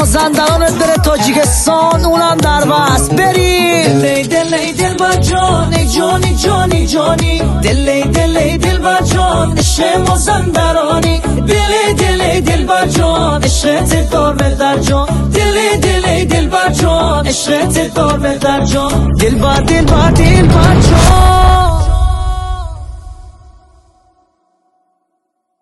مازندران داره تاجیکستان اونم در بس بریم. دل بر جان ای جانی جانی جانی، دل بر جان عشق مازندرانی، دل بر جان عشقت دار در جان، دل بر جان عشقت دار در جان، دل بر جان